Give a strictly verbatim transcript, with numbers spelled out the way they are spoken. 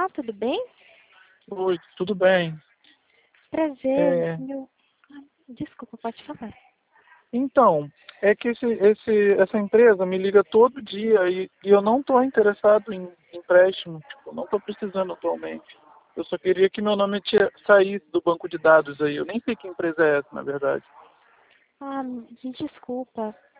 Olá, tudo bem? Oi, tudo bem? Prazer, É, meu... Ah, desculpa, pode falar. então, é que esse, esse, essa empresa me liga todo dia e, e eu não estou interessado em empréstimo, tipo, não estou precisando atualmente. Eu só queria que meu nome tira, saísse do banco de dados aí. Eu nem sei que empresa é essa, na verdade. Ah, me desculpa.